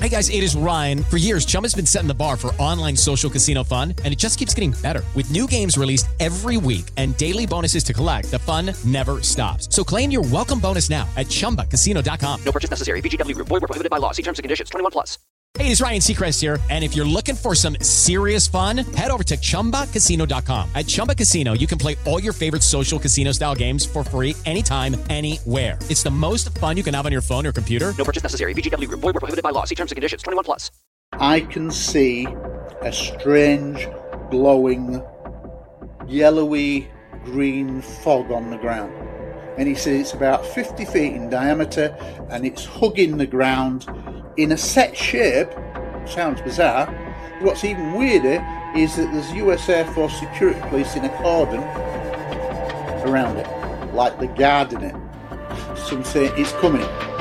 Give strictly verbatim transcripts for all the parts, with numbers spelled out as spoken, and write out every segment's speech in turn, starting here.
Hey guys, it is Ryan. For years, Chumba's been setting the bar for online social casino fun, and it just keeps getting better. With new games released every week and daily bonuses to collect, the fun never stops. So claim your welcome bonus now at chumba casino dot com. No purchase necessary. V G W Group. Void where prohibited by law. See terms and conditions. twenty-one plus. Hey, it's Ryan Seacrest here, and if you're looking for some serious fun, head over to chumba casino dot com. At Chumba Casino, you can play all your favorite social casino-style games for free anytime, anywhere. It's the most fun you can have on your phone or computer. No purchase necessary. V G W Group. Void where prohibited by law. See terms and conditions. twenty-one plus. I can see a strange, glowing, yellowy green fog on the ground. And he says it's about fifty feet in diameter and it's hugging the ground in a set shape. Sounds bizarre. What's even weirder is that there's U S Air Force security police in a cordon around it, like they're guarding it. Some say it's coming.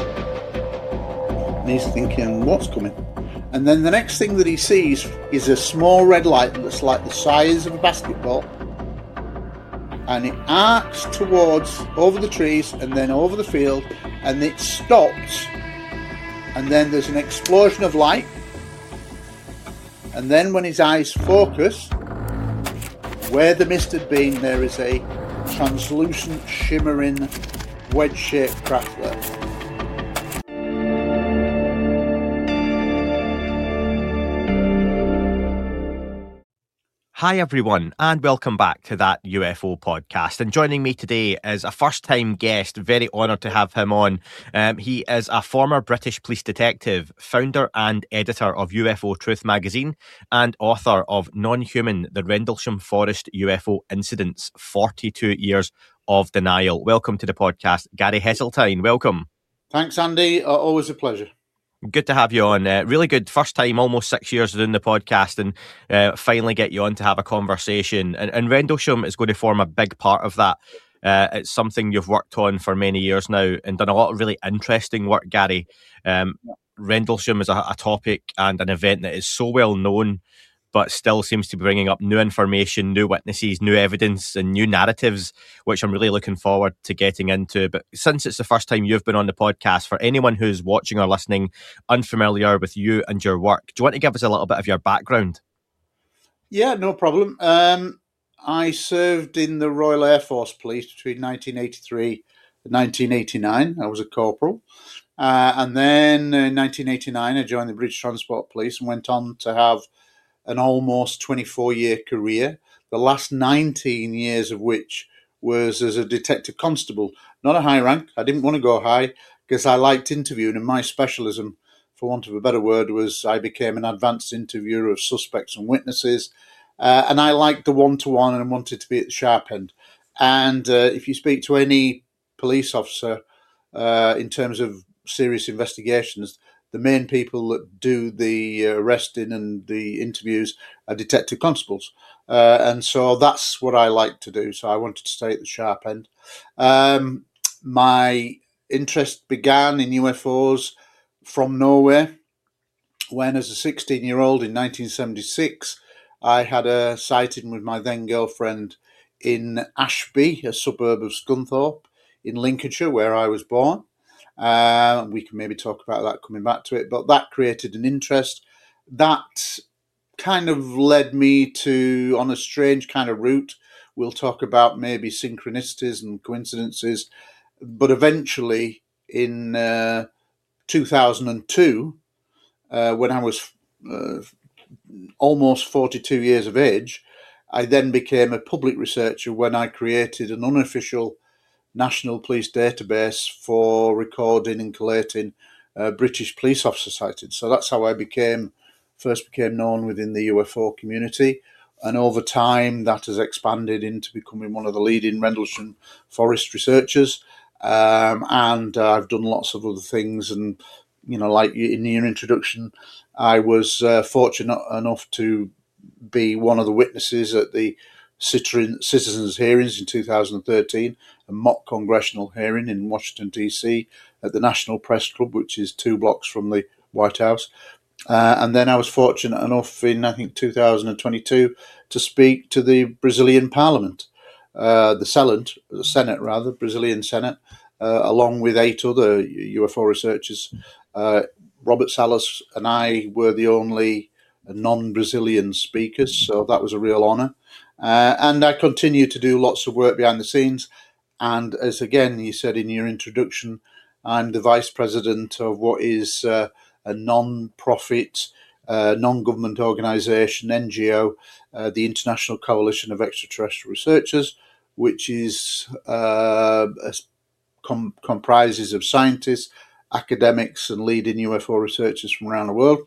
And he's thinking, what's coming? And then the next thing that he sees is a small red light that's like the size of a basketball. And it arcs towards, over the trees and then over the field, and it stops. And then there's an explosion of light. And then when his eyes focus, where the mist had been, there is a translucent, shimmering, wedge-shaped craft there. Hi everyone, and welcome back to That U F O Podcast. And joining me today is a first-time guest, very honoured to have him on. Um, he is a former British police detective, founder and editor of U F O Truth magazine, and author of Non-Human, the Rendlesham Forest U F O Incidents, forty-two Years of Denial. Welcome to the podcast, Gary Heseltine. Welcome. Thanks, Andy. Uh, always a pleasure. Good to have you on. Uh, really good. First time, almost six years doing the podcast, and uh, finally get you on to have a conversation. And, and Rendlesham is going to form a big part of that. Uh, it's something you've worked on for many years now and done a lot of really interesting work, Gary. Um, Rendlesham is a, a topic and an event that is so well known, but still seems to be bringing up new information, new witnesses, new evidence, and new narratives, which I'm really looking forward to getting into. But since it's the first time you've been on the podcast, for anyone who's watching or listening unfamiliar with you and your work, do you want to give us a little bit of your background? Yeah, no problem. Um, I served in the Royal Air Force Police between nineteen eighty-three and nineteen eighty-nine. I was a corporal. Uh, and then in nineteen eighty-nine, I joined the British Transport Police and went on to have an almost twenty-four year career, the last nineteen years of which was as a detective constable. Not a high rank. I didn't want to go high because I liked interviewing, and my specialism, for want of a better word, was I became an advanced interviewer of suspects and witnesses, uh, and I liked the one-to-one and wanted to be at the sharp end. And uh, if you speak to any police officer uh, in terms of serious investigations, the main people that do the arresting and the interviews are detective constables. Uh, and so that's what I like to do. So I wanted to stay at the sharp end. Um, my interest began in U F Os from nowhere when, as a sixteen-year-old in nineteen seventy-six, I had a sighting with my then-girlfriend in Ashby, a suburb of Scunthorpe in Lincolnshire, where I was born. Uh, we can maybe talk about that coming back to it, but that created an interest. That kind of led me to, on a strange kind of route, we'll talk about maybe synchronicities and coincidences, but eventually in uh, two thousand two, uh, when I was uh, almost forty-two years of age, I then became a public researcher when I created an unofficial National Police database for recording and collating uh, British police officer sightings. So that's how I became first became known within the U F O community, and over time that has expanded into becoming one of the leading Rendlesham Forest researchers. Um, and uh, I've done lots of other things, and you know, like in your introduction, I was uh, fortunate enough to be one of the witnesses at the citizens' hearings in two thousand thirteen, a mock congressional hearing in Washington, D C at the National Press Club, which is two blocks from the White House. Uh, and then I was fortunate enough in, I think, two thousand twenty-two to speak to the Brazilian Parliament, uh, the Senate, the Senate rather, Brazilian Senate, uh, along with eight other U F O researchers, uh, Robert Salas and I were the only non-Brazilian speakers, so that was a real honour. Uh, and I continue to do lots of work behind the scenes. And as again you said in your introduction, I'm the vice president of what is uh, a non-profit, uh, non-government organisation, N G O, uh, the International Coalition of Extraterrestrial Researchers, which is uh, a, com- comprises of scientists, academics, and leading U F O researchers from around the world.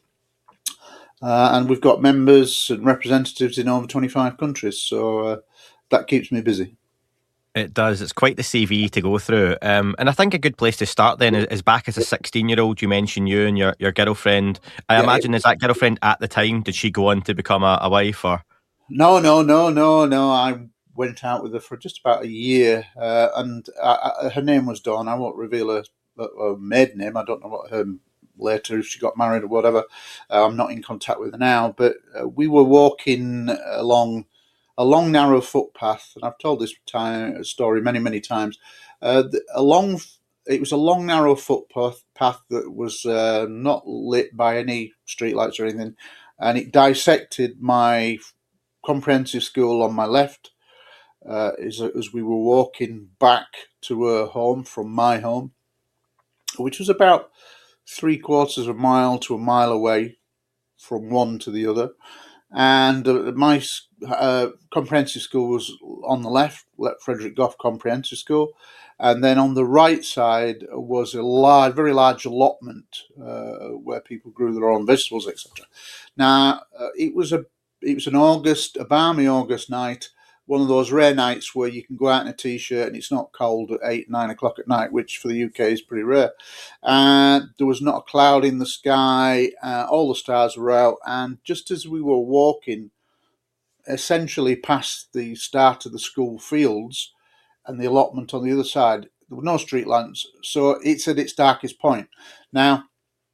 Uh, and we've got members and representatives in over twenty-five countries, so uh, that keeps me busy. It does. It's quite the C V to go through. Um, and I think a good place to start then is, is back as a sixteen-year-old. You mentioned you and your, your girlfriend. I yeah, imagine, is that girlfriend at the time, did she go on to become a, a wife? Or No, no, no, no, no. I went out with her for just about a year, uh, and I, I, her name was Dawn. I won't reveal her, her maiden name. I don't know what her later, if she got married or whatever. Uh, I'm not in contact with her now, but uh, we were walking along a long, narrow footpath, and I've told this time, story many, many times. Uh, along, it was a long, narrow footpath path that was uh, not lit by any streetlights or anything, and it dissected my comprehensive school on my left uh, as, as we were walking back to her home from my home, which was about three quarters of a mile to a mile away from one to the other. And uh, my uh, comprehensive school was on the left, Frederick Gough Comprehensive School. And then on the right side was a large, very large allotment uh, where people grew their own vegetables, et cetera. Now, uh, it was a it was an August, a balmy August night, one of those rare nights where you can go out in a T-shirt and it's not cold at eight, nine o'clock at night, which for the U K is pretty rare. And uh, there was not a cloud in the sky. Uh, all the stars were out. And just as we were walking, essentially past the start of the school fields and the allotment on the other side, there were no street lamps. So it's at its darkest point. Now,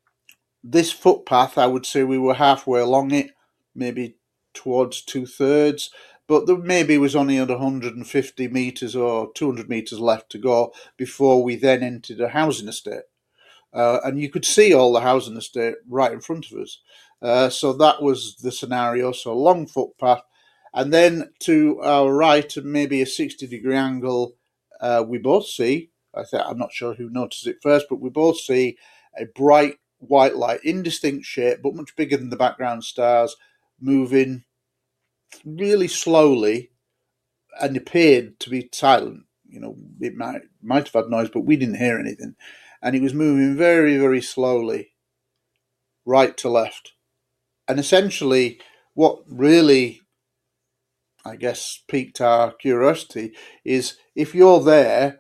this footpath, I would say we were halfway along it, maybe towards two-thirds. But there maybe was only one hundred fifty metres or two hundred metres left to go before we then entered a housing estate. Uh, and you could see all the housing estate right in front of us. Uh, so that was the scenario. So a long footpath. And then to our right, maybe a sixty-degree angle, uh, we both see, I think, I'm not sure who noticed it first, but we both see a bright white light, indistinct shape, but much bigger than the background stars, moving really slowly and appeared to be silent. You know, it might might have had noise, but we didn't hear anything. And it was moving very, very slowly, right to left. And essentially, what really, I guess, piqued our curiosity is if you're there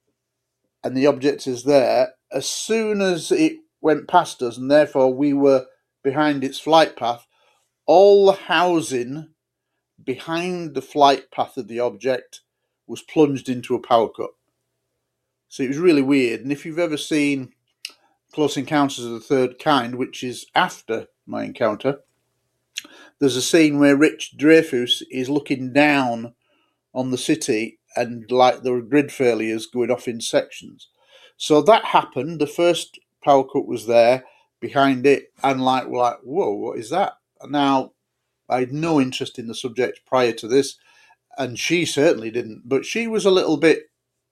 and the object is there, as soon as it went past us, and therefore we were behind its flight path, all the housing behind the flight path of the object was plunged into a power cut. So it was really weird. And if you've ever seen Close Encounters of the Third Kind, which is after my encounter, there's a scene where Rich Dreyfuss is looking down on the city and like there were grid failures going off in sections. So that happened. The first power cut was there behind it, and like we're like, whoa, what is that? Now, I had no interest in the subject prior to this, and she certainly didn't. But she was a little bit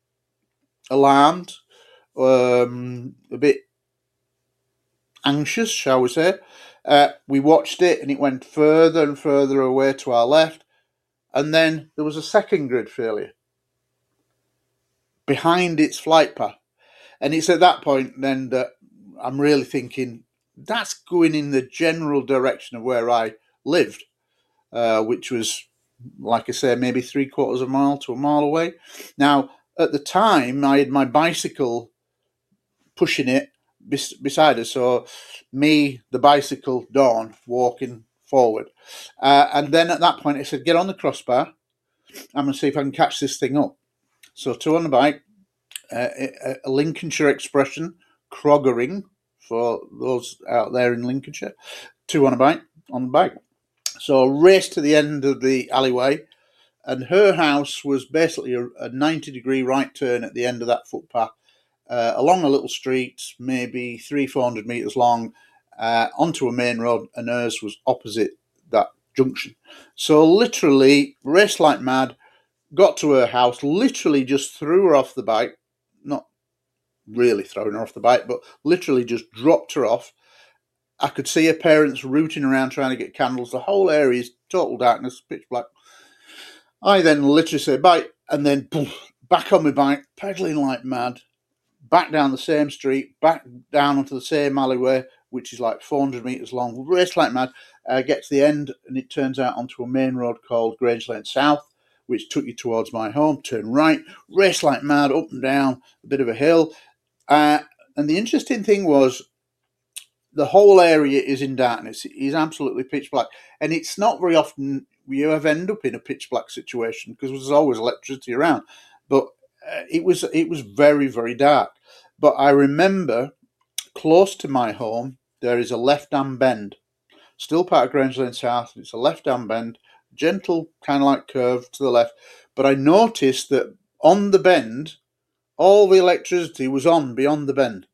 alarmed, um, a bit anxious, shall we say. Uh, we watched it, and it went further and further away to our left. And then there was a second grid failure behind its flight path. And it's at that point then that I'm really thinking, that's going in the general direction of where I lived, uh, which was, like I say, maybe three quarters of a mile to a mile away. Now, at the time, I had my bicycle pushing it bes- beside us. So me, the bicycle, Dawn, walking forward. Uh, and then at that point, I said, get on the crossbar. I'm going to see if I can catch this thing up. So two on the bike, uh, a, a Lincolnshire expression, croggering, for those out there in Lincolnshire, two on a bike, on the bike. So I raced to the end of the alleyway, and her house was basically a, a ninety degree right turn at the end of that footpath. uh, along a little street, maybe three, four hundred metres long, uh, onto a main road, and hers was opposite that junction. So literally raced like mad, got to her house, literally just threw her off the bike, not really throwing her off the bike, but literally just dropped her off. I could see her parents rooting around trying to get candles. The whole area is total darkness, pitch black. I then literally say bye, and then poof, back on my bike, pedaling like mad, back down the same street, back down onto the same alleyway, which is like four hundred metres long, race like mad, uh, get to the end, and it turns out onto a main road called Grange Lane South, which took you towards my home, turn right, race like mad, up and down, a bit of a hill. Uh, and the interesting thing was, the whole area is in darkness. It is absolutely pitch black. And it's not very often you ever end up in a pitch black situation because there's always electricity around. But uh, it was it was very, very dark. But I remember close to my home, there is a left-hand bend. Still part of Grange Lane South. It's a left-hand bend, gentle kind of like curve to the left. But I noticed that on the bend, all the electricity was on beyond the bend.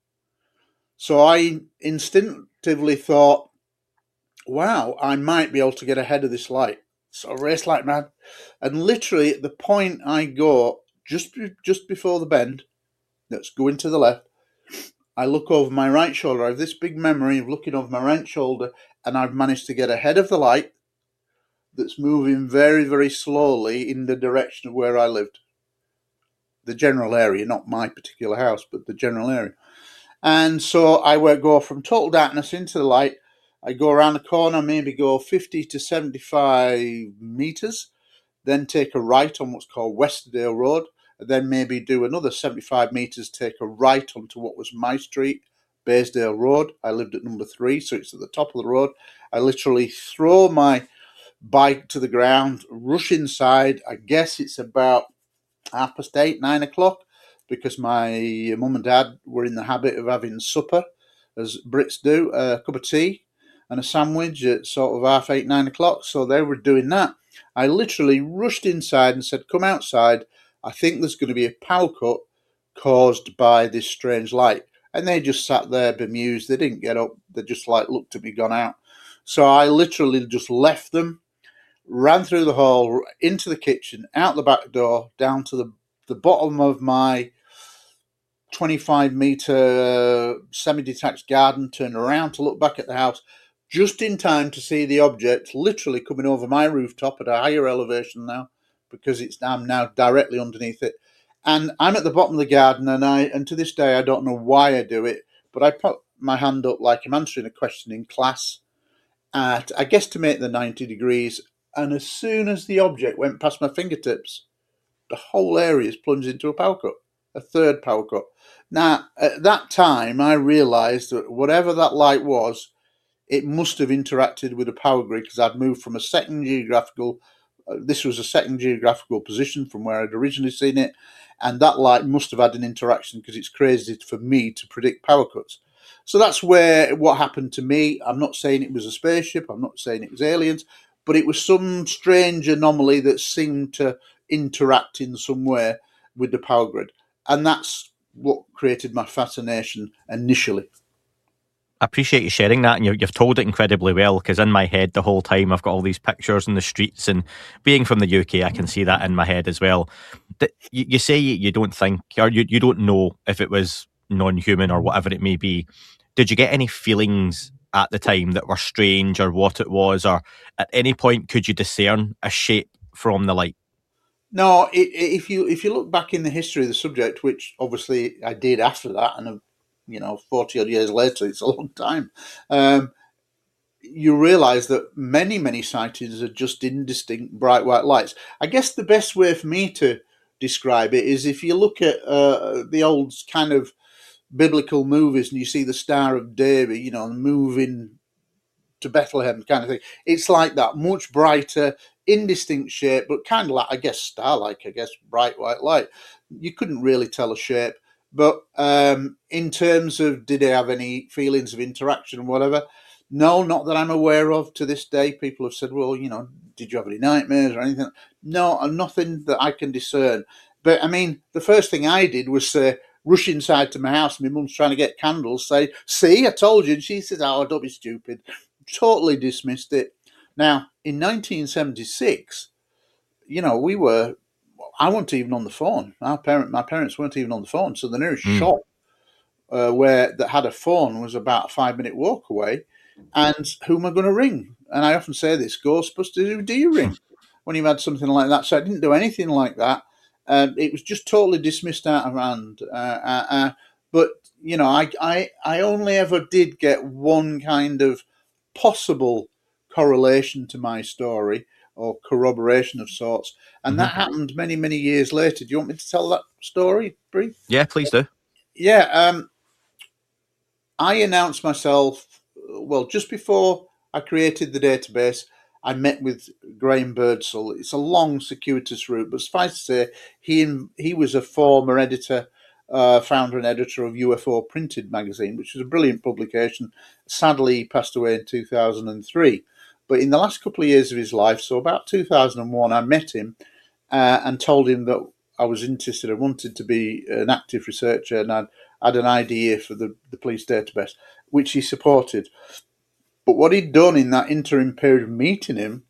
So I instinctively thought, wow, I might be able to get ahead of this light. So I raced like mad. And literally at the point I go, just, just before the bend, that's going to the left, I look over my right shoulder. I have this big memory of looking over my right shoulder, and I've managed to get ahead of the light that's moving very, very slowly in the direction of where I lived. The general area, not my particular house, but the general area. And so I would go from total darkness into the light. I go around the corner, maybe go fifty to seventy-five metres, then take a right on what's called Westerdale Road, and then maybe do another seventy-five metres, take a right onto what was my street, Baysdale Road. I lived at number three, so it's at the top of the road. I literally throw my bike to the ground, rush inside. I guess it's about half past eight, nine o'clock. Because my mum and dad were in the habit of having supper, as Brits do, a cup of tea and a sandwich at sort of half eight, nine o'clock. So they were doing that. I literally rushed inside and said, come outside. I think there's going to be a power cut caused by this strange light. And they just sat there bemused. They didn't get up. They just like looked at me, gone out. So I literally just left them, ran through the hall, into the kitchen, out the back door, down to the the bottom of my twenty-five metre semi-detached garden, turned around to look back at the house, just in time to see the object literally coming over my rooftop at a higher elevation now, because it's I'm now directly underneath it. And I'm at the bottom of the garden, and I and to this day I don't know why I do it, but I put my hand up like I'm answering a question in class, at I guess to make the ninety degrees, and as soon as the object went past my fingertips, the whole area is plunged into a power cut, a third power cut. Now, at that time, I realised that whatever that light was, it must have interacted with a power grid because I'd moved from a second geographical, uh, this was a second geographical position from where I'd originally seen it, and that light must have had an interaction because it's crazy for me to predict power cuts. So that's where what happened to me. I'm not saying it was a spaceship, I'm not saying it was aliens, but it was some strange anomaly that seemed to interact in some way with the power grid. And that's what created my fascination initially. I appreciate you sharing that, and you've told it incredibly well, because in my head the whole time I've got all these pictures in the streets, and being from the U K I can see that in my head as well. You say you don't think, or you, you don't know if it was non-human or whatever it may be. Did you get any feelings at the time that were strange or what it was, or at any point could you discern a shape from the light? No, it, if you if you look back in the history of the subject, which obviously I did after that, and you know, forty odd years later, it's a long time. Um, you realise that many many sightings are just indistinct bright white lights. I guess the best way for me to describe it is if you look at uh, the old kind of biblical movies and you see the Star of David, you know, moving to Bethlehem kind of thing. It's like that, much brighter, indistinct shape, but kind of like, I guess, star-like, I guess, bright white light. You couldn't really tell a shape. But um, in terms of did they have any feelings of interaction or whatever, no, not that I'm aware of to this day. People have said, well, you know, did you have any nightmares or anything? No, nothing that I can discern. But, I mean, the first thing I did was say, rush inside to my house. My mum's trying to get candles, say, see, I told you. And she says, oh, don't be stupid. Totally dismissed it. Now, in nineteen seventy-six, you know, we were, I wasn't even on the phone. Our parent, my parents weren't even on the phone. So the nearest mm. shop uh, where that had a phone was about a five minute walk away. And who am I going to ring? And I often say this, Ghostbusters, who do you ring when you've had something like that? So I didn't do anything like that. Um, it was just totally dismissed out of hand. Uh, uh, uh, but, you know, I, I, I only ever did get one kind of possible correlation to my story or corroboration of sorts. And mm-hmm. that happened many, many years later. Do you want me to tell that story, Brie? Yeah, please do. Yeah. Um, I announced myself, well, just before I created the database, I met with Graham Birdsall. It's a long, circuitous route, but suffice to say, he he was a former editor, uh, founder and editor of U F O Printed magazine, which was a brilliant publication. Sadly, he passed away in two thousand three. But in the last couple of years of his life, so about two thousand one, I met him uh, and told him that I was interested. I wanted to be an active researcher, and I'd had an idea for the, the police database, which he supported. But what he'd done in that interim period of meeting him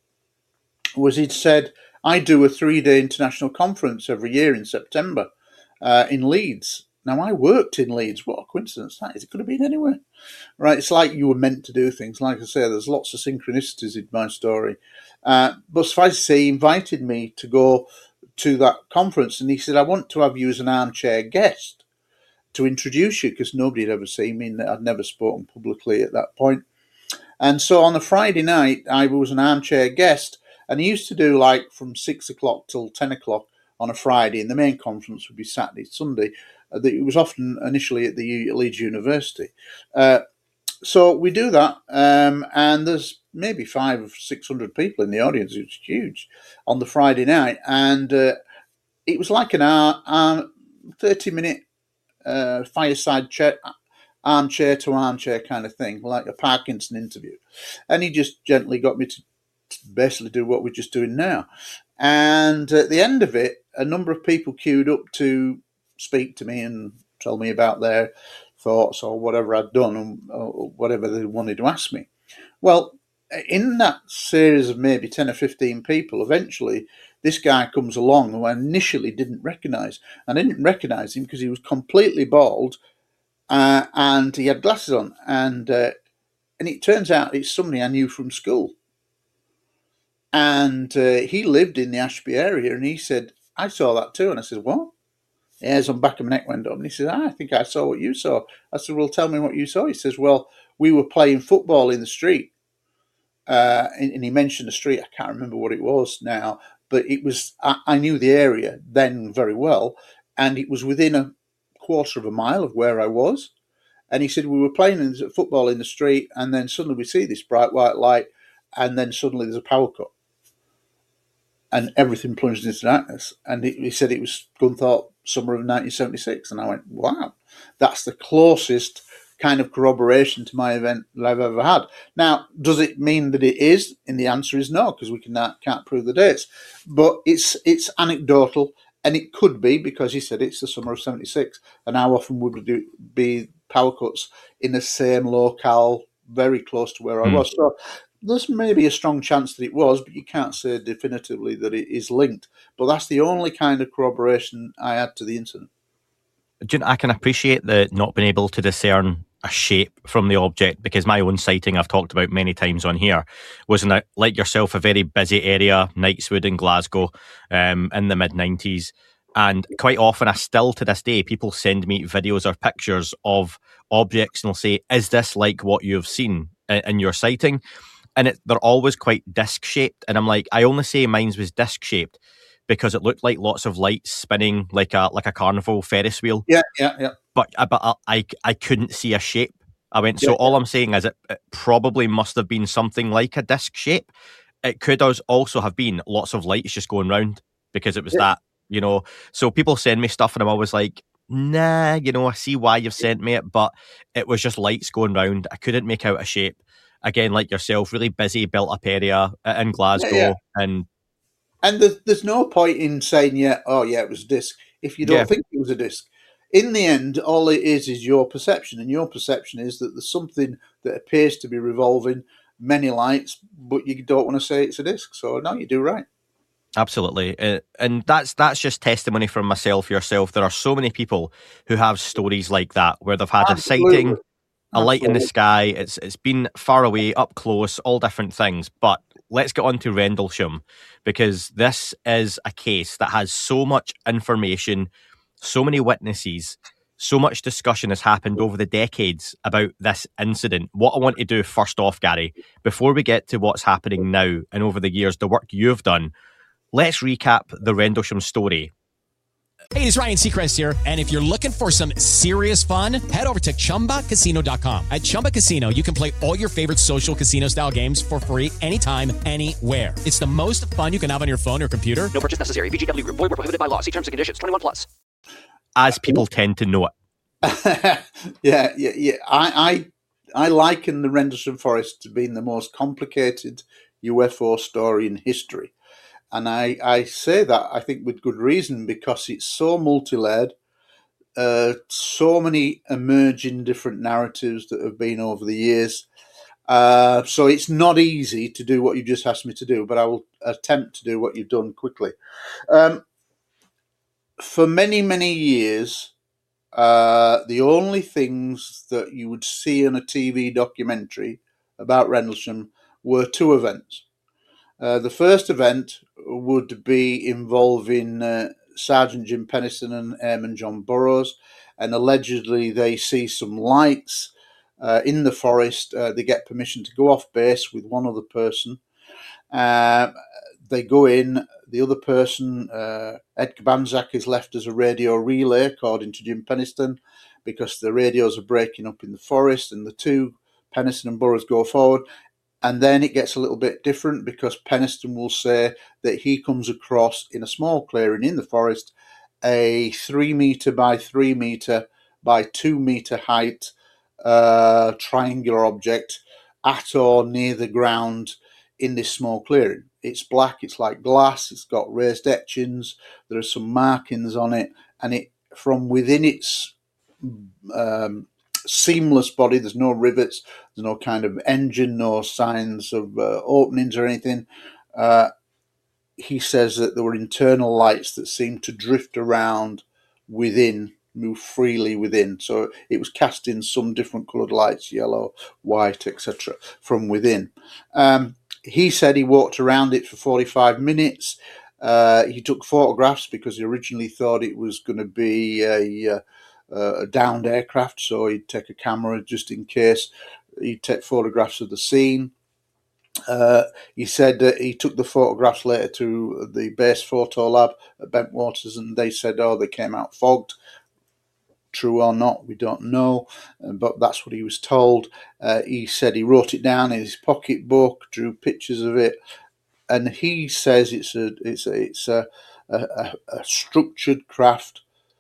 was he'd said, I do a three-day international conference every year in September uh, in Leeds. Now, I worked in Leeds. What a coincidence that is. It could have been anywhere. Right? It's like you were meant to do things. Like I say, there's lots of synchronicities in my story. Uh, but suffice to say, he invited me to go to that conference, and he said, I want to have you as an armchair guest to introduce you, because nobody had ever seen me, and I'd never spoken publicly at that point. And so on a Friday night, I was an armchair guest, and he used to do like from six o'clock till ten o'clock on a Friday, and the main conference would be Saturday, Sunday. It was often initially at the Leeds University. Uh, so we do that, um, and there's maybe five or six hundred people in the audience. It was huge on the Friday night, and uh, it was like an hour, hour thirty-minute uh, fireside chat, armchair to armchair kind of thing, like a Parkinson interview. And he just gently got me to, to basically do what we're just doing now. And at the end of it, a number of people queued up to speak to me and tell me about their thoughts or whatever I'd done, and or whatever they wanted to ask me. Well, in that series of maybe ten or fifteen people, eventually this guy comes along who I initially didn't recognize. And I didn't recognize him because he was completely bald, Uh, and he had glasses on, and uh, and it turns out it's somebody I knew from school. And uh, he lived in the Ashby area, and he said, I saw that too. And I said, what? Hairs on the back of my neck went up. And he said, ah, I think I saw what you saw. I said, well, tell me what you saw. He says, well, we were playing football in the street. Uh, and, and he mentioned the street. I can't remember what it was now, but it was, I, I knew the area then very well, and it was within a quarter of a mile of where I was. And he said, we were playing in, football in the street, and then suddenly we see this bright white light, and then suddenly there's a power cut, and everything plunged into darkness. And he, he said it was Gunthorpe, summer of nineteen seventy-six. And I went, wow, that's the closest kind of corroboration to my event that I've ever had. Now, does it mean that it is? And the answer is no, because we can, can't prove the dates. But it's it's anecdotal. And it could be, because he said it's the summer of seventy-six, and how often would it be power cuts in the same locale, very close to where mm. I was? So there's maybe a strong chance that it was, but you can't say definitively that it is linked. But that's the only kind of corroboration I had to the incident. I can appreciate the not being able to discern a shape from the object, because my own sighting, I've talked about many times on here, was in a, like yourself, a very busy area, Knightswood in Glasgow, um, in the mid nineties. And quite often, I still to this day, people send me videos or pictures of objects and they'll say, is this like what you've seen in, in your sighting? And it, they're always quite disc shaped. And I'm like, I only say mine was disc shaped because it looked like lots of lights spinning like a like a carnival Ferris wheel. Yeah, yeah, yeah. But, but I, I couldn't see a shape. I went, so yeah, all yeah. I'm saying is it, it probably must have been something like a disc shape. It could also have been lots of lights just going round, because it was yeah. that, you know. So people send me stuff and I'm always like, nah, you know, I see why you've sent me it, but it was just lights going round. I couldn't make out a shape. Again, like yourself, really busy, built up area in Glasgow. Yeah, yeah. And and there's, there's no point in saying, yeah, oh yeah, it was a disc, if you don't yeah. think it was a disc. in the end, all it is is your perception, and your perception is that there's something that appears to be revolving, many lights, but you don't want to say it's a disc. So no, you do right. Absolutely, uh, and that's that's just testimony from myself, yourself. There are so many people who have stories like that where they've had Absolutely. a sighting, a Absolutely. light in the sky. It's it's been far away, up close, all different things. But let's get on to Rendlesham, because this is a case that has so much information, so many witnesses, so much discussion has happened over the decades about this incident. What I want to do first off, Gary, before we get to what's happening now and over the years, the work you've done, let's recap the Rendlesham story. Hey, it's Ryan Seacrest here. And if you're looking for some serious fun, head over to Chumba Casino dot com. At Chumba Casino, you can play all your favorite social casino style games for free anytime, anywhere. It's the most fun you can have on your phone or computer. No purchase necessary. V G W Group. Void where prohibited by law. See terms and conditions. twenty-one plus. As people tend to know it. yeah, yeah, yeah. I, I, I liken the Rendlesham Forest to being the most complicated U F O story in history. And I, I say that, I think, with good reason, because it's so multi-layered, uh, so many emerging different narratives that have been over the years. Uh, so it's not easy to do what you just asked me to do, but I will attempt to do what you've done quickly. Um, for many, many years, uh, the only things that you would see in a T V documentary about Rendlesham were two events. Uh, the first event would be involving uh, Sergeant Jim Penniston and Airman John Burroughs, and allegedly they see some lights uh, in the forest. Uh, they get permission to go off base with one other person. Uh, they go in. The other person, uh, Ed Kabanzak, is left as a radio relay, according to Jim Penniston, because the radios are breaking up in the forest, and the two, Penniston and Burroughs, go forward. And then it gets a little bit different, because Penniston will say that he comes across in a small clearing in the forest a three meter by three meter by two meter height uh, triangular object at or near the ground in this small clearing. It's black, it's like glass, it's got raised etchings, there are some markings on it, and it from within its um, seamless body, there's no rivets, there's no kind of engine, no signs of uh, openings or anything. Uh, he says that there were internal lights that seemed to drift around within, move freely within. So it was casting some different coloured lights, yellow, white, et cetera, from within. Um, he said he walked around it for forty-five minutes. Uh, he took photographs because he originally thought it was going to be a, a, a downed aircraft, so he'd take a camera just in case. He'd take photographs of the scene. Uh, he said that he took the photographs later to the base photo lab at Bentwaters, and they said, oh, they came out fogged. True or not, we don't know, but that's what he was told. Uh, he said he wrote it down in his pocketbook, drew pictures of it, and he says it's a it's a it's a, a, a structured craft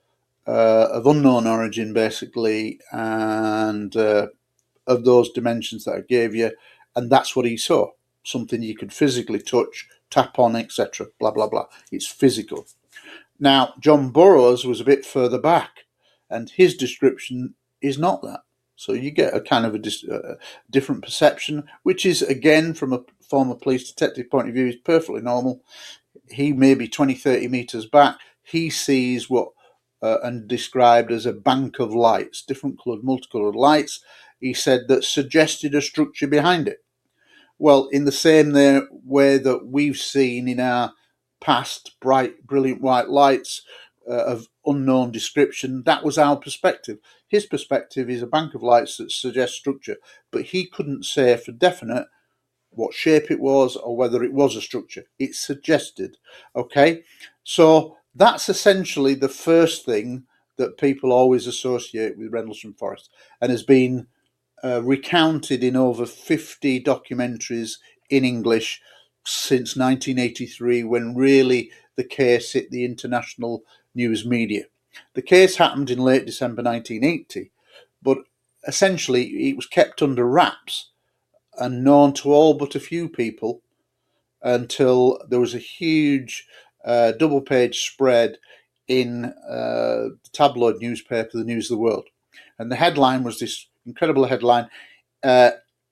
uh, of unknown origin, basically, and uh, of those dimensions that I gave you, and that's what he saw. Something you could physically touch, tap on, et cetera. Blah blah blah. It's physical. Now, John Burroughs was a bit further back, and his description is not that. So you get a kind of a dis- uh, different perception, which is, again, from a former police detective point of view, is perfectly normal. He may be twenty, thirty metres back. He sees what, uh, and described as a bank of lights, different coloured, multicoloured lights. He said that suggested a structure behind it. Well, in the same there way that we've seen in our past bright, brilliant white lights uh, of unknown description, that was our perspective. His perspective is a bank of lights that suggest structure, but he couldn't say for definite what shape it was or whether it was a structure. It suggested. Okay, so that's essentially the first thing that people always associate with Rendlesham Forest, and has been uh, recounted in over fifty documentaries in English since nineteen eighty-three, when really the case hit the international news media. The case happened in late December nineteen eighty, but essentially it was kept under wraps and known to all but a few people until there was a huge uh, double-page spread in uh, the tabloid newspaper, the News of the World. And the headline was this incredible headline, uh,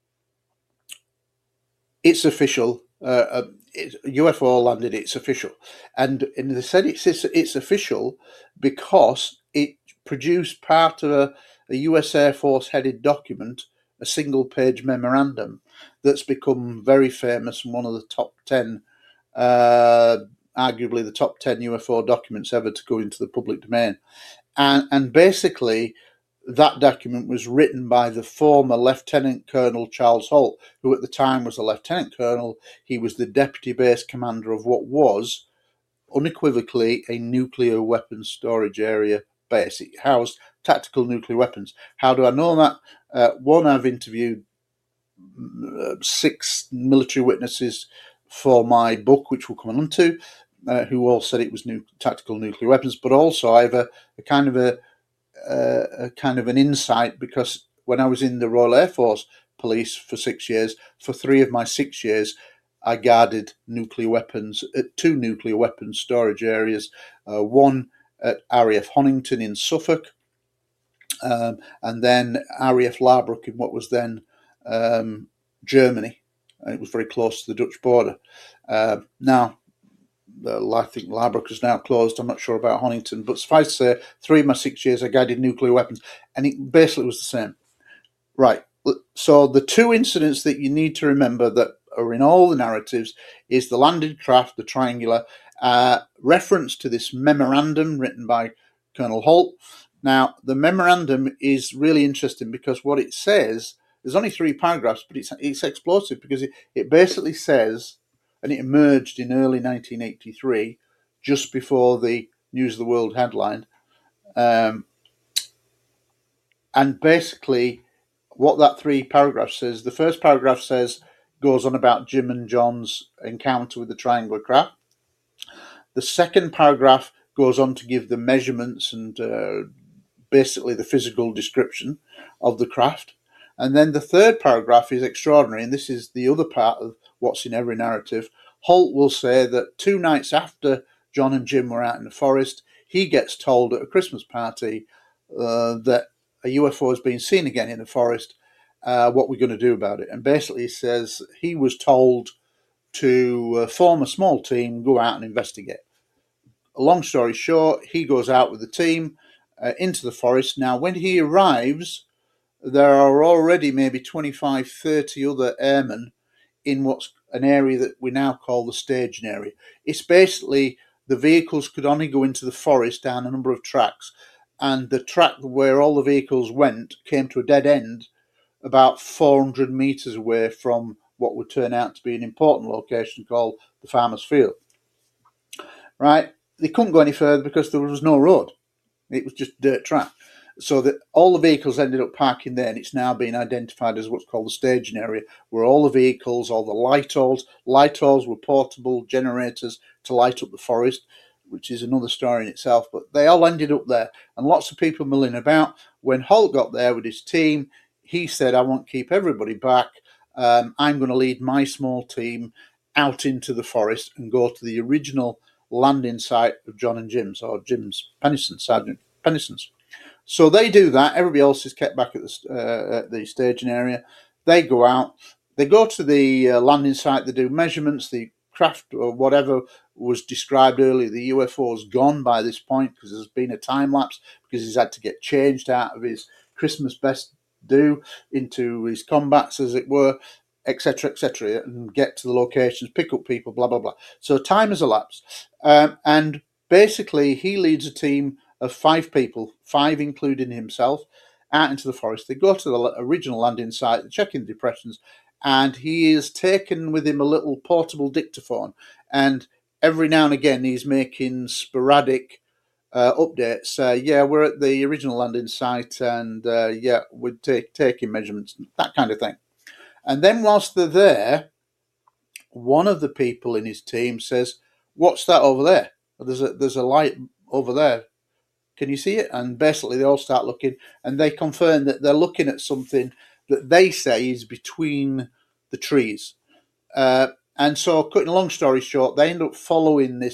it's official, uh, uh, it, U F O landed, it's official. And, and they said it's, it's, it's official because it produced part of a, a U S Air Force headed document, a single page memorandum that's become very famous and one of the top ten, uh, arguably the top ten U F O documents ever to go into the public domain. And, and basically, that document was written by the former Lieutenant Colonel Charles Holt, who at the time was a Lieutenant Colonel. He was the deputy base commander of what was unequivocally a nuclear weapons storage area base. It housed tactical nuclear weapons. How do I know that? Uh, one, I've interviewed uh, six military witnesses for my book, which we'll come on to, uh, who all said it was new tactical nuclear weapons. But also, I have a, a kind of a Uh, a kind of an insight, because when I was in the Royal Air Force Police for six years, for three of my six years, I guarded nuclear weapons at two nuclear weapons storage areas, uh, one at R A F Honington in Suffolk, um, and then R A F Larbruck in what was then um, Germany. It was very close to the Dutch border. Uh, now, Uh, I think Larbruck is now closed. I'm not sure about Honington, but suffice to say, three of my six years I guided nuclear weapons, and it basically was the same. Right. So the two incidents that you need to remember that are in all the narratives is the landed craft, the Triangular, uh, reference to this memorandum written by Colonel Holt. Now, the memorandum is really interesting because what it says, there's only three paragraphs, but it's it's explosive because it, it basically says, and it emerged in early nineteen eighty-three, just before the News of the World headline. Um, and basically, what that three paragraphs says, the first paragraph says, goes on about Jim and John's encounter with the triangular craft. The second paragraph goes on to give the measurements and uh, basically the physical description of the craft. And then the third paragraph is extraordinary, and this is the other part of what's in every narrative. Holt will say that two nights after John and Jim were out in the forest, he gets told at a Christmas party uh, that a U F O has been seen again in the forest, uh, what we're going to do about it. And basically he says he was told to uh, form a small team, go out and investigate. A long story short, he goes out with the team uh, into the forest. Now, when he arrives, there are already maybe twenty-five, thirty other airmen in what's an area that we now call the staging area. It's basically the vehicles could only go into the forest down a number of tracks, and the track where all the vehicles went came to a dead end about four hundred metres away from what would turn out to be an important location called the Farmer's Field. Right? They couldn't go any further because there was no road. It was just dirt track. So that all the vehicles ended up parking there, and it's now been identified as what's called the staging area, where all the vehicles, all the light-alls, light-alls were portable generators to light up the forest, which is another story in itself, but they all ended up there, and lots of people milling about. When Holt got there with his team, he said, I won't keep everybody back. Um, I'm going to lead my small team out into the forest and go to the original landing site of John and Jim's, or Jim's Pennison, Sergeant Pennison's. So they do that. Everybody else is kept back at the, uh, at the staging area. They go out. They go to the uh, landing site. They do measurements. The craft or whatever was described earlier, the U F O is gone by this point because there's been a time lapse, because he's had to get changed out of his Christmas best do into his combats, as it were, et cetera, et cetera, and get to the locations, pick up people, blah, blah, blah. So time has elapsed. Um, and basically, he leads a team of five people, five including himself, out into the forest. They go to the original landing site, they check in the depressions, and he is taken with him a little portable dictaphone. And every now and again, he's making sporadic uh, updates. Uh, yeah, we're at the original landing site, and uh, yeah, we're take, taking measurements, that kind of thing. And then whilst they're there, one of the people in his team says, what's that over there? There's a, there's a light over there. Can you see it? And basically they all start looking, and they confirm that they're looking at something that they say is between the trees. Uh, and so, cutting a long story short, they end up following this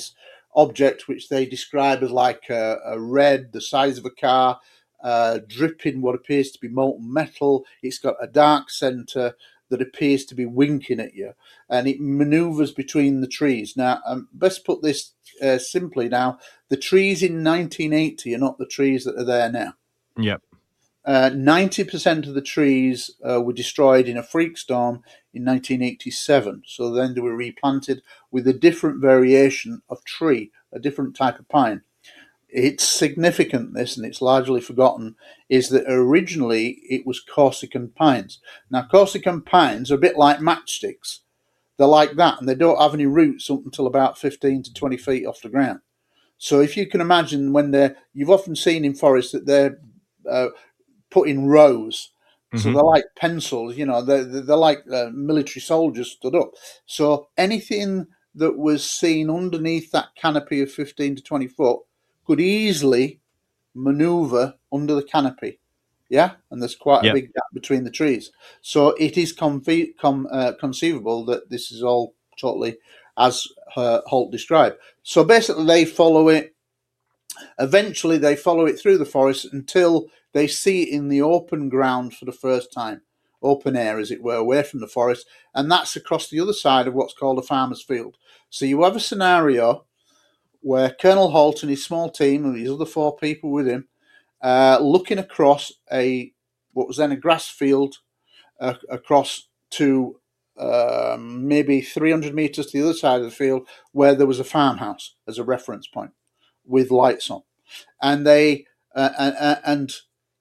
object which they describe as like a, a red, the size of a car, uh, dripping what appears to be molten metal. It's got a dark centre that appears to be winking at you, and it manoeuvres between the trees. Now, um, best put this uh, simply now, the trees in nineteen eighty are not the trees that are there now. Yep. Uh, ninety percent of the trees uh, were destroyed in a freak storm in nineteen eighty-seven. So then they were replanted with a different variation of tree, a different type of pine. It's significant, this, and it's largely forgotten, is that originally it was Corsican pines. Now, Corsican pines are a bit like matchsticks. They're like that, and they don't have any roots up until about fifteen to twenty feet off the ground. So if you can imagine when they're, you've often seen in forests that they're uh, put in rows. Mm-hmm. So they're like pencils, you know, they're, they're like uh, military soldiers stood up. So anything that was seen underneath that canopy of fifteen to twenty foot could easily maneuver under the canopy. Yeah, and there's quite yep. a big gap between the trees. So it is conve- com- uh, conceivable that this is all totally as uh, Holt described. So basically they follow it. Eventually they follow it through the forest until they see it in the open ground for the first time. Open air, as it were, away from the forest. And that's across the other side of what's called a farmer's field. So you have a scenario where Colonel Holt and his small team and his other four people with him uh, looking across a what was then a grass field uh, across to um, maybe three hundred metres to the other side of the field where there was a farmhouse as a reference point with lights on. And they uh, and, and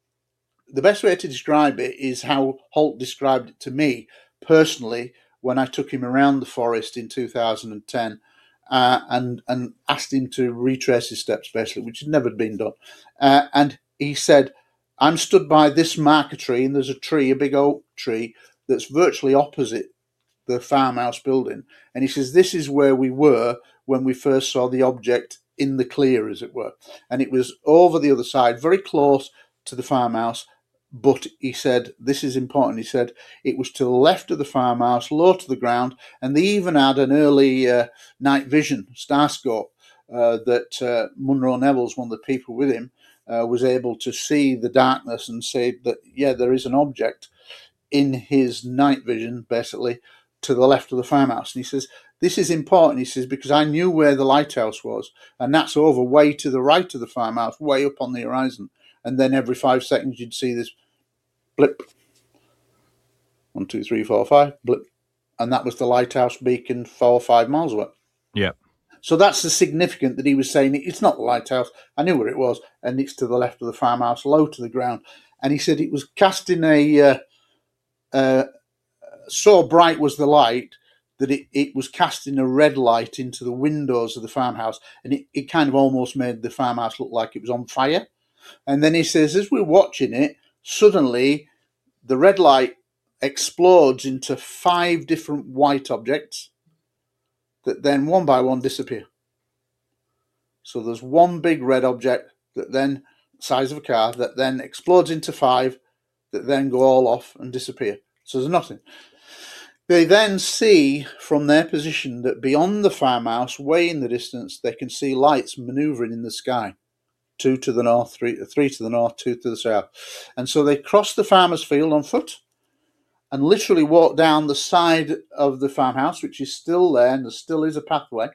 the best way to describe it is how Holt described it to me personally when I took him around the forest in two thousand ten. Uh, and and asked him to retrace his steps, basically, which had never been done. Uh, and he said, I'm stood by this marker tree, and there's a tree, a big oak tree, that's virtually opposite the farmhouse building. And he says, this is where we were when we first saw the object in the clear, as it were. And it was over the other side, very close to the farmhouse. But he said, this is important, he said, it was to the left of the farmhouse, low to the ground, and they even had an early uh, night vision starscope uh, that uh, Munro Neville's, one of the people with him, uh, was able to see the darkness and say that, yeah, there is an object in his night vision, basically, to the left of the farmhouse. And he says, this is important, he says, because I knew where the lighthouse was, and that's over way to the right of the farmhouse, way up on the horizon. And then every five seconds you'd see this blip. One, two, three, four, five, blip. And that was the lighthouse beacon four or five miles away. Yeah. So that's the significant that he was saying, it's not the lighthouse. I knew where it was. And it's to the left of the farmhouse, low to the ground. And he said it was casting a, uh, uh, so bright was the light that it, it was casting a red light into the windows of the farmhouse. And it, it kind of almost made the farmhouse look like it was on fire. And then he says, as we're watching it, suddenly the red light explodes into five different white objects that then one by one disappear. So there's one big red object that then, size of a car, that then explodes into five that then go all off and disappear. So there's nothing. They then see from their position that beyond the farmhouse, way in the distance, they can see lights manoeuvring in the sky. Two to the north, three, three to the north, two to the south. And so they cross the farmer's field on foot and literally walk down the side of the farmhouse, which is still there, and there still is a pathway.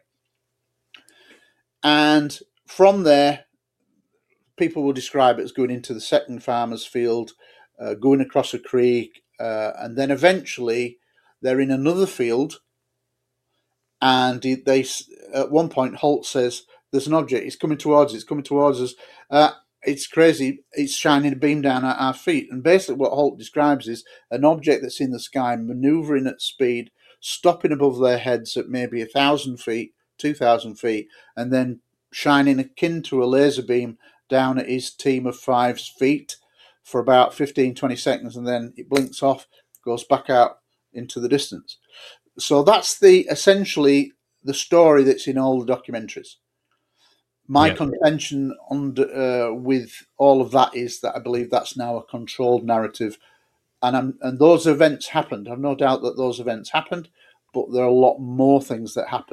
And from there, people will describe it as going into the second farmer's field, uh, going across a creek, uh, and then eventually they're in another field. And they, at one point, Holt says, there's an object, it's coming towards us, it's coming towards us. Uh, it's crazy, it's shining a beam down at our feet. And basically what Holt describes is an object that's in the sky, manoeuvring at speed, stopping above their heads at maybe a thousand feet, two thousand feet, and then shining akin to a laser beam down at his team of five feet for about fifteen, twenty seconds, and then it blinks off, goes back out into the distance. So that's the essentially the story that's in all the documentaries. My yeah. contention on, uh, with all of that is that I believe that's now a controlled narrative, and I'm, and those events happened. I've no doubt that those events happened, but there are a lot more things that happened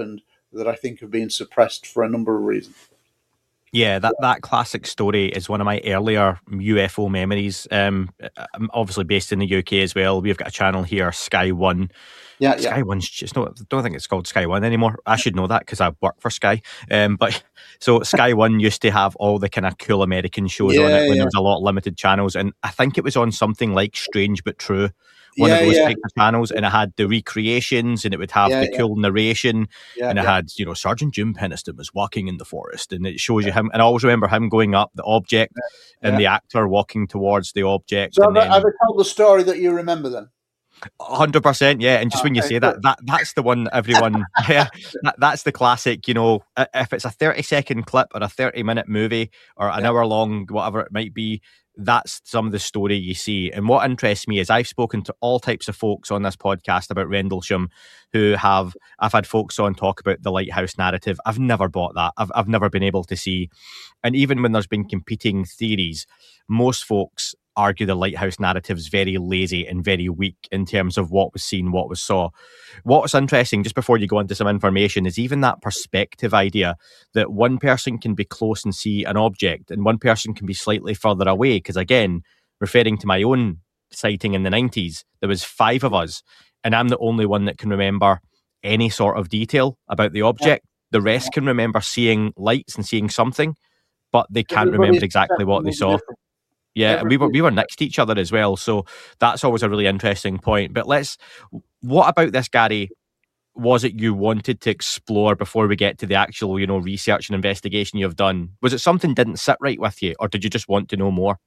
that I think have been suppressed for a number of reasons. Yeah, that, that classic story is one of my earlier U F O memories. Um, I'm obviously based in the U K as well. We've got a channel here, Sky One. Yeah, Sky yeah. One's just no. I don't think it's called Sky One anymore. I should know that because I work for Sky. Um, but so Sky One used to have all the kind of cool American shows Yeah, on it when yeah. there was a lot of limited channels, and I think it was on something like Strange But True, one Yeah, of those yeah. types of channels, and it had the recreations, and it would have Yeah, the yeah. cool narration, Yeah, and it yeah. had, you know, Sergeant Jim Penniston was walking in the forest, and it shows you him. And I always remember him going up the object, and Yeah. the actor walking towards the object, So and have I, then. have I told the story that you remember then? Hundred percent, yeah. And just when you Okay, say that, good. that that's the one everyone, yeah, that, that's the classic. You know, i- if it's a thirty second clip or a thirty minute movie or an Yeah. hour long, whatever it might be, that's some of the story you see. And what interests me is I've spoken to all types of folks on this podcast about Rendlesham, who have I've had folks on talk about the Lighthouse narrative. I've never bought that. I've I've never been able to see, and even when there's been competing theories, most folks argue the Lighthouse narrative is very lazy and very weak in terms of what was seen, what was saw. What's interesting, just before you go into some information, is even that perspective idea that one person can be close and see an object and one person can be slightly further away. Because again, referring to my own sighting in the nineties, there was five of us and I'm the only one that can remember any sort of detail about the object. The rest can remember seeing lights and seeing something, but they can't remember Everybody's exactly what they perception will saw. be different. Yeah, and we were we Everybody's were next to each other as well, so that's always a really interesting point. But let's, what about this, Gary, was it you wanted to explore before we get to the actual, you know, research and investigation you've done? Was it something didn't sit right with you, or did you just want to know more?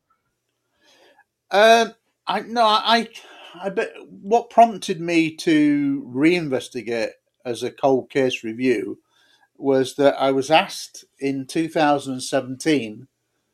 Um, I no, I, I bet what prompted me to reinvestigate as a cold case review was that I was asked in two thousand seventeen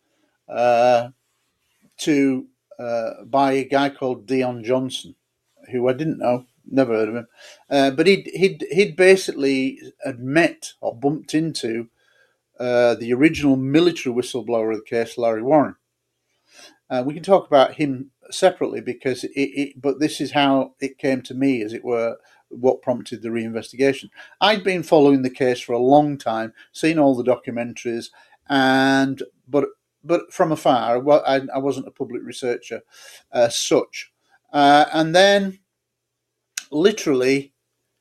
uh, to uh, by a guy called Dion Johnson, who I didn't know, never heard of him, uh, but he'd he'd he'd basically had met or bumped into uh, the original military whistleblower of the case, Larry Warren. Uh, we can talk about him separately because it, it, but this is how it came to me, as it were, what prompted the reinvestigation. I'd been following the case for a long time, seen all the documentaries, and but but from afar. Well, I, I wasn't a public researcher as such, uh, and then literally,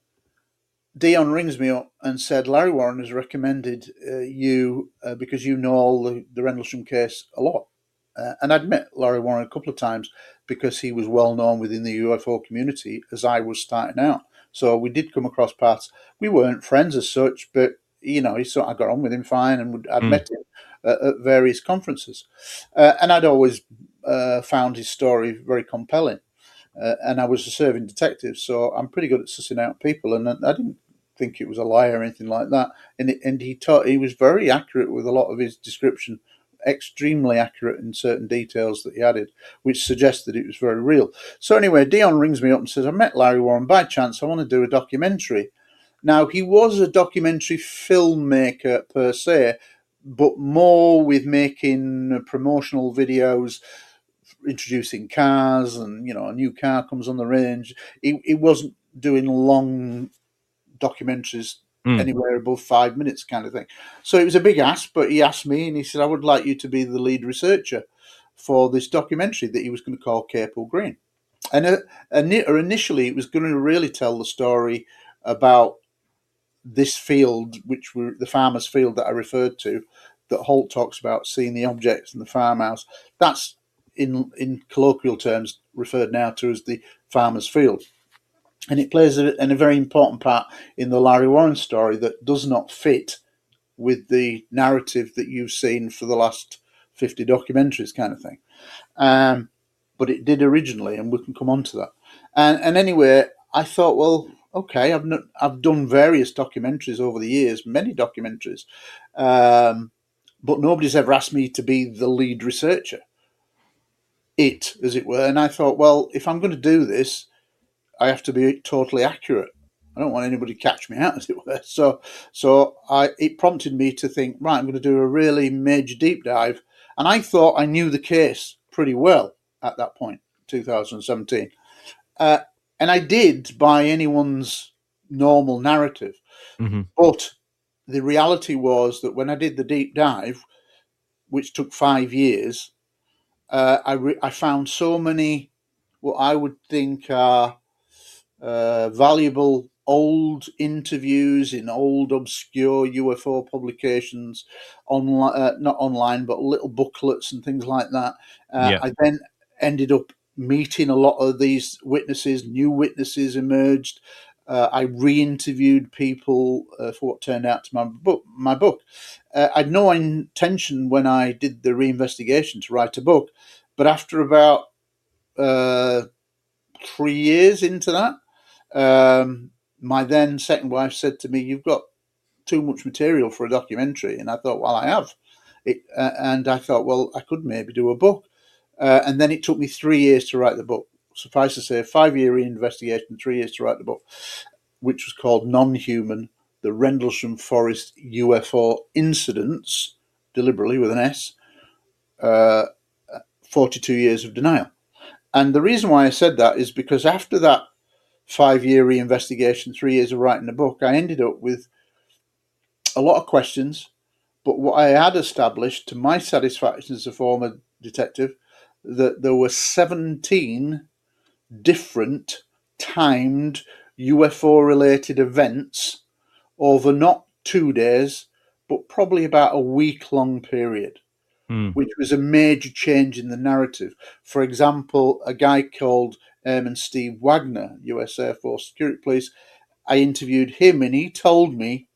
Dion rings me up and said, Larry Warren has recommended uh, you uh, because you know all the, the Rendlesham case a lot. Uh, and I'd met Larry Warren a couple of times because he was well known within the U F O community as I was starting out. So we did come across paths. We weren't friends as such, but, you know, so I got on with him fine and I'd mm. met him at, at various conferences. Uh, and I'd always uh, found his story very compelling. Uh, and I was a serving detective, so I'm pretty good at sussing out people. And I didn't think it was a lie or anything like that. And, it, and he taught, he was very accurate with a lot of his description, extremely accurate in certain details that he added, which suggested it was very real. So anyway, Dion rings me up and says, I met Larry Warren by chance. I want to do a documentary. Now, he was a documentary filmmaker per se, but more with making promotional videos, introducing cars, and, you know, a new car comes on the range. He, he wasn't doing long documentaries mm. anywhere above five minutes kind of thing. So it was a big ask, but he asked me and he said, I would like you to be the lead researcher for this documentary that he was going to call Capel Green. And uh, initially it was going to really tell the story about this field, which were the farmer's field that I referred to, that Holt talks about, seeing the objects in the farmhouse. That's in in colloquial terms referred now to as the farmer's field. And it plays a, a very important part in the Larry Warren story that does not fit with the narrative that you've seen for the last fifty documentaries kind of thing. Um, but it did originally, and we can come on to that. And, and anyway, I thought, well, okay, I've not, I've done various documentaries over the years, many documentaries, um, but nobody's ever asked me to be the lead researcher, it, as it were. And I thought, well, if I'm going to do this, I have to be totally accurate. I don't want anybody to catch me out, as it were. So, so I, it prompted me to think, right, I'm going to do a really major deep dive. And I thought I knew the case pretty well at that point, two thousand seventeen. Uh, and I did, by anyone's normal narrative. Mm-hmm. But the reality was that when I did the deep dive, which took five years, uh, I, re- I found so many what I would think are uh, valuable old interviews in old obscure U F O publications, online, uh, not online, but little booklets and things like that. Uh, Yeah. I then ended up meeting a lot of these witnesses. New witnesses emerged. Uh, I re-interviewed people uh, for what turned out to my book. My book. Uh, I had no intention when I did the reinvestigation to write a book, but after about uh, three years into that, um, my then second wife said to me, "You've got too much material for a documentary." And I thought, well, I have. It, uh, and I thought, well, I could maybe do a book. Uh, and then it took me three years to write the book. Suffice to say, five-year investigation, three years to write the book, which was called Non-Human, the Rendlesham Forest U F O Incidents, deliberately with an S, uh, forty-two years of denial. And the reason why I said that is because after that five-year reinvestigation, three years of writing the book, I ended up with a lot of questions. But what I had established, to my satisfaction as a former detective, that there were seventeen different timed U F O-related events over not two days, but probably about a week-long period, mm. which was a major change in the narrative. For example, a guy called Airman Steve Wagner, U S Air Force Security Police, I interviewed him, and he told me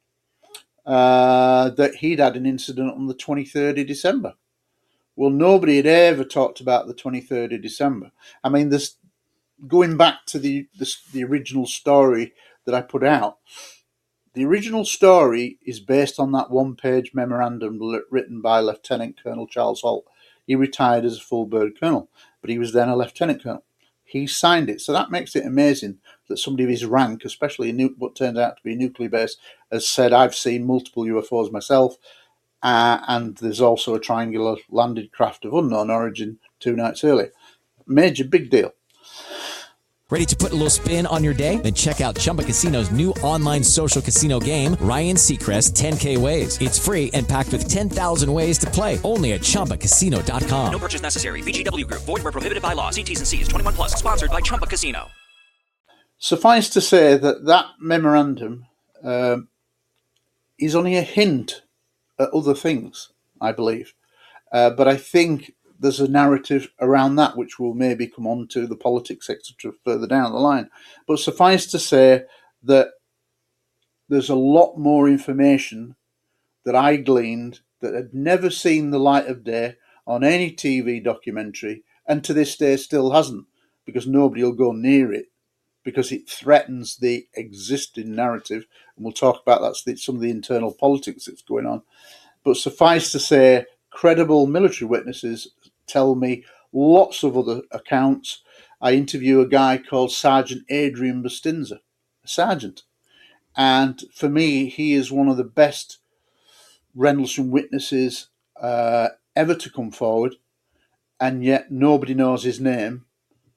uh, that he'd had an incident on the twenty-third of December. Well, nobody had ever talked about the twenty-third of December. I mean, this going back to the, the the original story that I put out. The original story is based on that one-page memorandum written by Lieutenant Colonel Charles Holt. He retired as a full bird colonel, but he was then a lieutenant colonel. He signed it, so that makes it amazing that somebody of his rank, especially in what turned out to be a nuclear base, has said, "I've seen multiple U F Os myself, uh, and there's also a triangular landed craft of unknown origin two nights earlier." Major, big deal. Ready to put a little spin on your day? Then check out Chumba Casino's new online social casino game, Ryan Seacrest ten K Ways. It's free and packed with ten thousand ways to play. Only at Chumba Casino dot com. No purchase necessary. V G W Group. Void where prohibited by law. See T's and C's. twenty-one plus. Sponsored by Chumba Casino. Suffice to say that that memorandum um, is only a hint at other things, I believe. Uh, but I think there's a narrative around that which will maybe come on to the politics, et cetera, further down the line. But suffice to say that there's a lot more information that I gleaned that had never seen the light of day on any T V documentary, and to this day still hasn't, because nobody will go near it, because it threatens the existing narrative. And we'll talk about that, some of the internal politics that's going on. But suffice to say, credible military witnesses tell me lots of other accounts. I interview a guy called Sergeant Adrian Bustinza, a sergeant. And for me, he is one of the best Rendlesham witnesses uh, ever to come forward. And yet nobody knows his name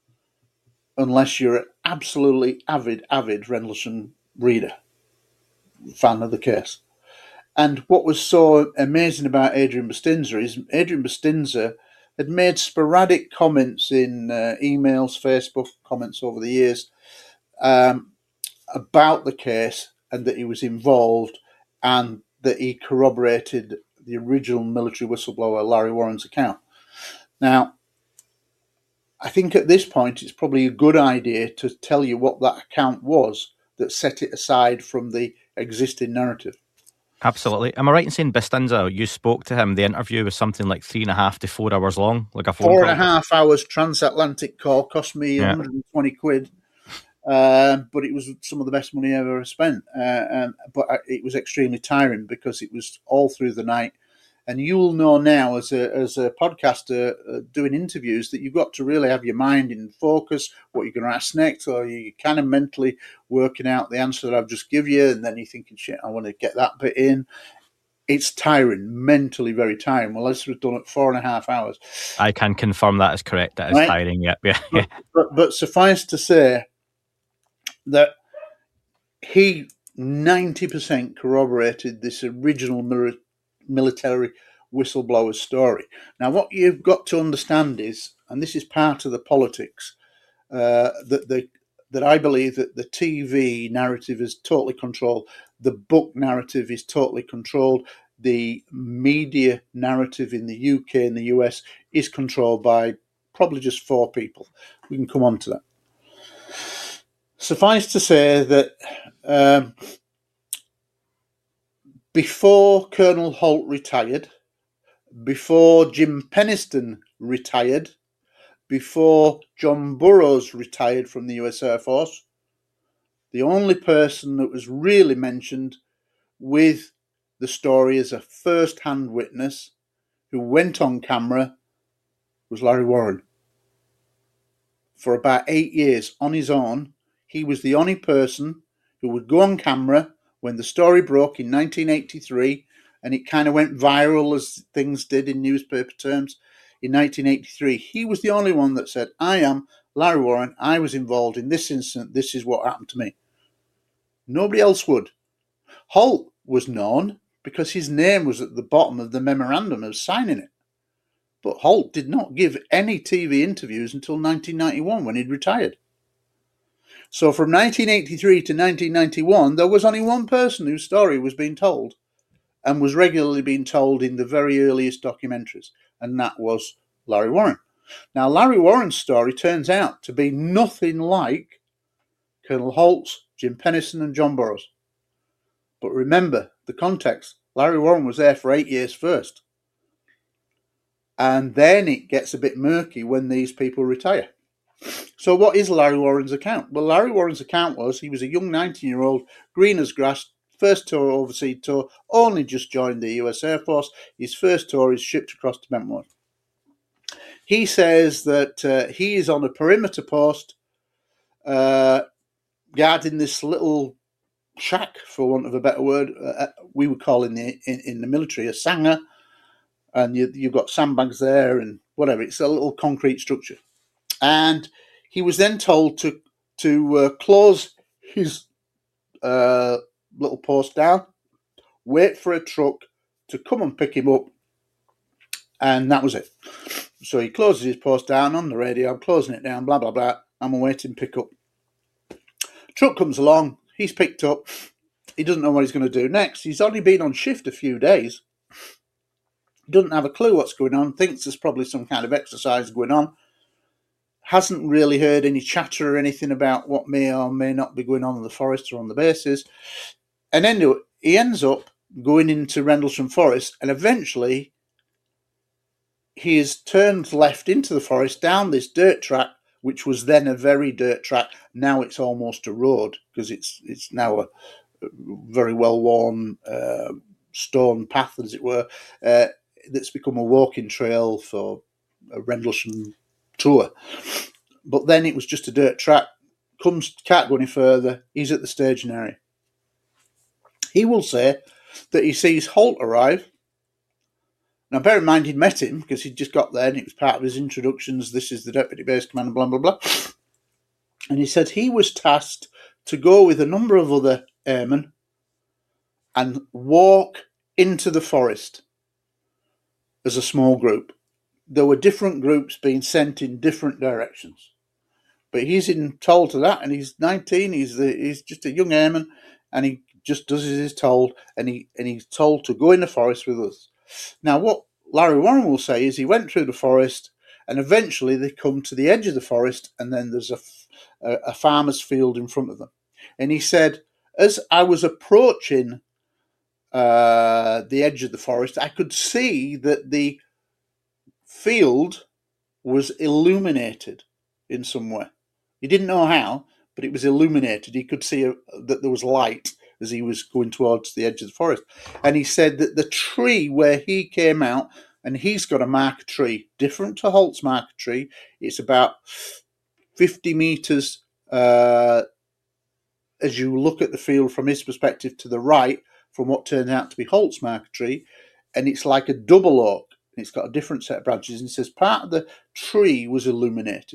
unless you're an absolutely avid, avid Rendlesham reader, fan of the case. And what was so amazing about Adrian Bustinza is Adrian Bustinza had made sporadic comments in uh, emails, Facebook comments over the years um, about the case, and that he was involved, and that he corroborated the original military whistleblower Larry Warren's account. Now, I think at this point it's probably a good idea to tell you what that account was that set it aside from the existing narrative. Absolutely. Am I right in saying Bustinza, you spoke to him, the interview was something like three and a half to four hours long? Like a phone Four call? and a half hours transatlantic call, cost me Yeah. one hundred twenty quid, uh, but it was some of the best money I ever spent. Uh, um, but it was extremely tiring because it was all through the night. And you'll know now, as a as a podcaster uh, doing interviews, that you've got to really have your mind in focus, what you're going to ask next, or you're kind of mentally working out the answer that I've just given you, and then you're thinking, shit, I want to get that bit in. It's tiring, mentally very tiring. Well, this was done at four and a half hours. I can confirm that is correct. That is Right. tiring, yep. Yeah. But, but, but suffice to say that he ninety percent corroborated this original mil- military whistleblower story. Now, what you've got to understand is, and this is part of the politics, uh, that the that I believe that the T V narrative is totally controlled. The book narrative is totally controlled. The media narrative in the U K and the U S is controlled by probably just four people. We can come on to that. Suffice to say that um, before Colonel Holt retired, before Jim Penniston retired, before John Burroughs retired from the U S Air Force, the only person that was really mentioned with the story as a first-hand witness who went on camera was Larry Warren. For about eight years on his own, he was the only person who would go on camera when the story broke in nineteen eighty-three, and it kind of went viral as things did in newspaper terms in nineteen eighty-three. He was the only one that said, I am Larry Warren, I was involved in this incident, this is what happened to me. Nobody else would. Holt was known because his name was at the bottom of the memorandum of signing it. But Holt did not give any T V interviews until nineteen ninety-one when he'd retired. So from nineteen eighty-three to nineteen ninety-one, there was only one person whose story was being told and was regularly being told in the very earliest documentaries, and that was Larry Warren. Now, Larry Warren's story turns out to be nothing like Colonel Holt's, Jim Penniston and John Burroughs. But remember the context. Larry Warren was there for eight years first. And then it gets a bit murky when these people retire. So what is Larry Warren's account? Well, Larry Warren's account was he was a young nineteen-year-old, green as grass, first tour, overseas tour, only just joined the U S Air Force. His first tour is shipped across to Bentwood. He says that uh, he is on a perimeter post uh, guarding this little shack, for want of a better word. Uh, we would call in the in, in the military a sanger. And you, you've got sandbags there and whatever. It's a little concrete structure. And he was then told to to uh, close his uh, little post down, wait for a truck to come and pick him up, and that was it. So he closes his post down on the radio. I'm closing it down, blah, blah, blah. I'm awaiting pickup. Truck comes along. He's picked up. He doesn't know what he's going to do next. He's only been on shift a few days. Doesn't have a clue what's going on, thinks there's probably some kind of exercise going on, hasn't really heard any chatter or anything about what may or may not be going on in the forest or on the bases, and then he ends up going into Rendlesham Forest, and eventually he is turned left into the forest down this dirt track, which was then a very dirt track. Now it's almost a road because it's it's now a very well-worn uh, stone path, as it were, uh, that's become a walking trail for a Rendlesham tour. But then it was just a dirt track. Comes, can't go any further. He's at the staging area. He will say that he sees Holt arrive. Now, bear in mind, he'd met him because he'd just got there and it was part of his introductions. This is the Deputy Base Commander, blah, blah, blah. And he said he was tasked to go with a number of other airmen and walk into the forest as a small group. There were different groups being sent in different directions. But he's in told to that, and he's nineteen, he's the, he's just a young airman, and he just does as he's told, and he and he's told to go in the forest with us. Now, what Larry Warren will say is he went through the forest, and eventually they come to the edge of the forest, and then there's a, a, a farmer's field in front of them. And he said, as I was approaching uh, the edge of the forest, I could see that the field was illuminated in some way. He didn't know how, but it was illuminated. He could see a, that there was light as he was going towards the edge of the forest. And he said that the tree where he came out, and he's got a marker tree, different to Holt's marker tree. It's about fifty metres uh, as you look at the field from his perspective to the right from what turned out to be Holt's marker tree. And it's like a double oak. It's got a different set of branches. And he says part of the tree was illuminated.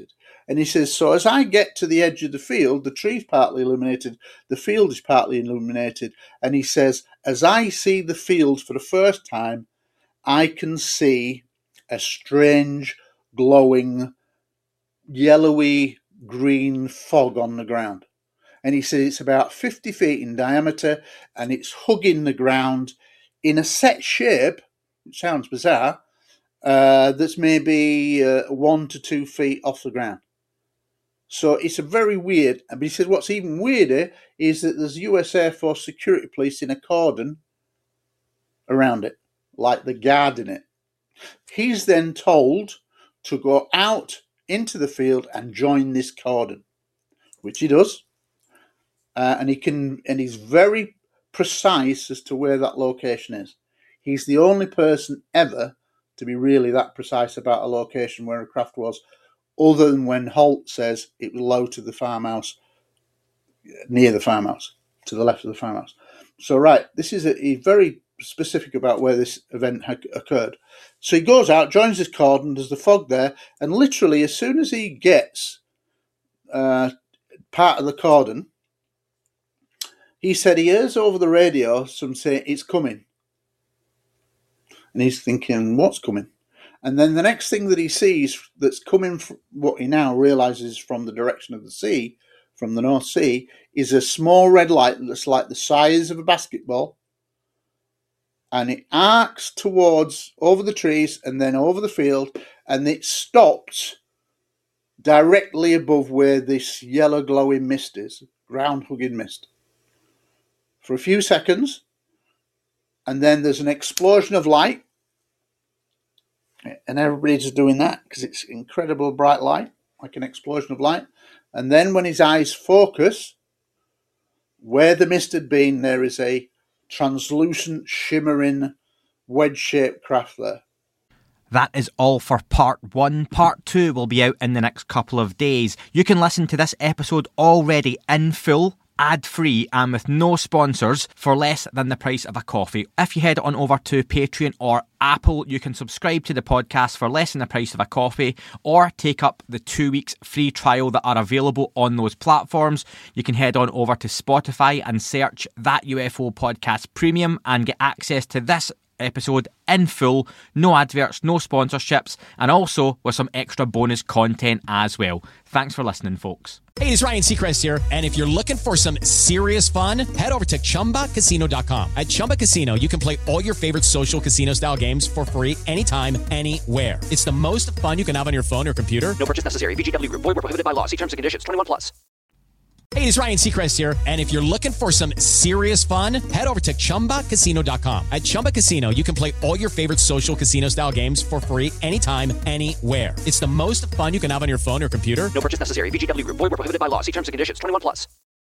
And he says, so as I get to the edge of the field, the tree's partly illuminated, the field is partly illuminated. And he says, as I see the field for the first time, I can see a strange, glowing, yellowy green fog on the ground. And he says it's about fifty feet in diameter and it's hugging the ground in a set shape, which sounds bizarre, uh, that's maybe uh, one to two feet off the ground. So it's a very weird, but he says what's even weirder is that there's U S Air Force security police in a cordon around it, like the guard in it. He's then told to go out into the field and join this cordon, which he does. Uh, and he can, and he's very precise as to where that location is. He's the only person ever to be really that precise about a location where a craft was, other than when Holt says it was low to the farmhouse, near the farmhouse, to the left of the farmhouse. So, right, this is a, a very specific about where this event ha- occurred. So he goes out, joins his cordon, there's the fog there, and literally as soon as he gets uh, part of the cordon, he said he hears over the radio some say it's coming. And he's thinking, what's coming? And then the next thing that he sees that's coming from what he now realizes from the direction of the sea, from the North Sea, is a small red light that's like the size of a basketball. And it arcs towards, over the trees and then over the field, and it stops directly above where this yellow glowing mist is, ground hugging mist, for a few seconds. And then there's an explosion of light. And everybody's just doing that because it's incredible bright light, like an explosion of light. And then when his eyes focus, where the mist had been, there is a translucent, shimmering, wedge-shaped craft there. That is all for part one. Part two will be out in the next couple of days. You can listen to this episode already in full, ad-free and with no sponsors for less than the price of a coffee. If you head on over to Patreon or Apple, you can subscribe to the podcast for less than the price of a coffee or take up the two weeks free trial that are available on those platforms. You can head on over to Spotify and search That U F O Podcast Premium and get access to this episode in full, no adverts, no sponsorships, and also with some extra bonus content as well. Thanks for listening, folks. Hey, it's Ryan Seacrest here, and if you're looking for some serious fun, head over to Chumba Casino dot com. At Chumba Casino, you can play all your favorite social casino-style games for free anytime, anywhere. It's the most fun you can have on your phone or computer. No purchase necessary. V G W Group. Void where prohibited by law. See terms and conditions. twenty-one plus. Hey, it's Ryan Seacrest here, and if you're looking for some serious fun, head over to Chumba Casino dot com. At Chumba Casino, you can play all your favorite social casino-style games for free anytime, anywhere. It's the most fun you can have on your phone or computer. No purchase necessary. V G W Group. Void where prohibited by law. See terms and conditions. twenty-one plus.